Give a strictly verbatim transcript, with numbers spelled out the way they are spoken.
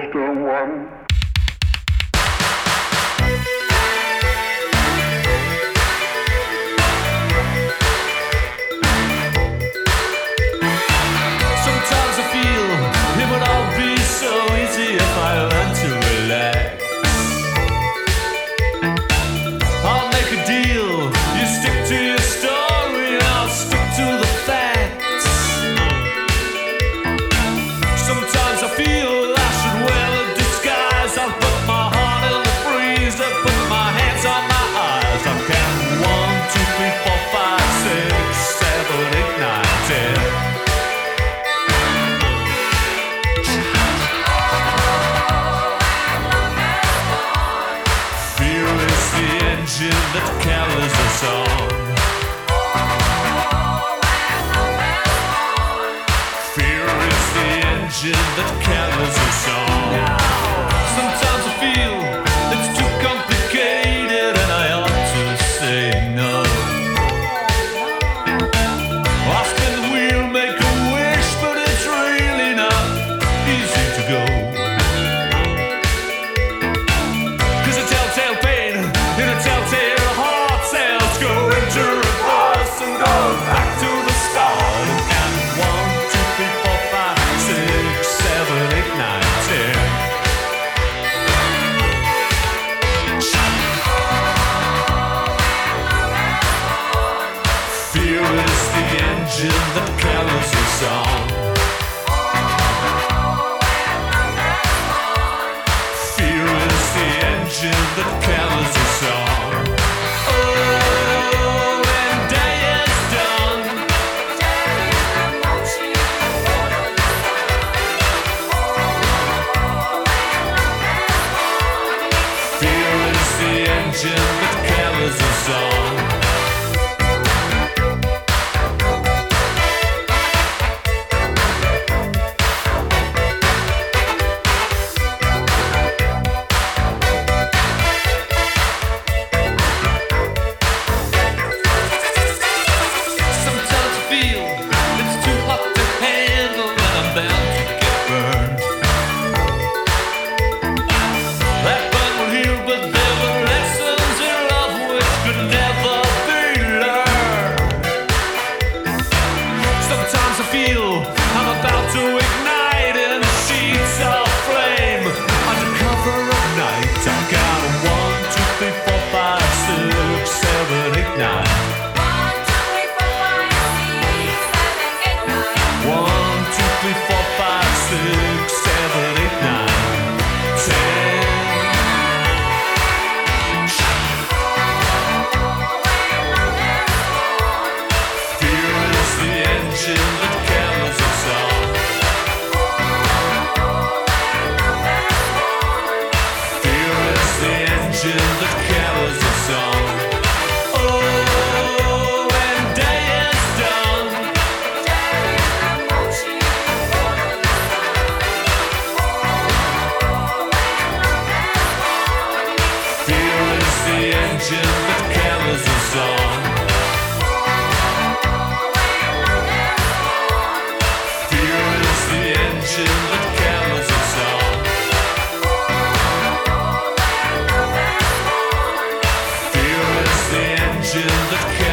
Mister One. Sometimes I feel it would all be so easy if I learned to relax. I'll make a deal, you stick to your story, I'll stick to the facts. Sometimes I feel I should wear a disguise. I'll put my heart in the freezer, put my hands on my eyes. I'm counting one, two, three, four, five, six, seven, eight, nine, ten. That carries us on. Fear is the engine that carries us on. Sometimes I feel it's too complicated and I ought to say no. I'll spin the wheel, make a wish, but it's really not easy to go. 'Cause a telltale pain in a telltale back to the start and count one, two, three, four, five, six, seven, eight, nine, ten. Fear is the engine that carries us on. Fear is the engine that carries us on. That carries us on. Sometimes I feel it's too hot to handle and I'm bound to get burned. That burn will heal, but there were lessons in love which could never be learned. Sometimes I feel I'm about to ignite in sheets of flame. Under cover of night, I count one, two, three, four, five, six, seven, eight, nine. One, two, three, four, five, six, seven, eight, nine, ten. Fear is the engine that carries us on. Fear is the engine that carries us on. Oh, when day is done. Fear is the engine that carries us on. Fear is the engine that carries us on. Fear is the engine that carries us on.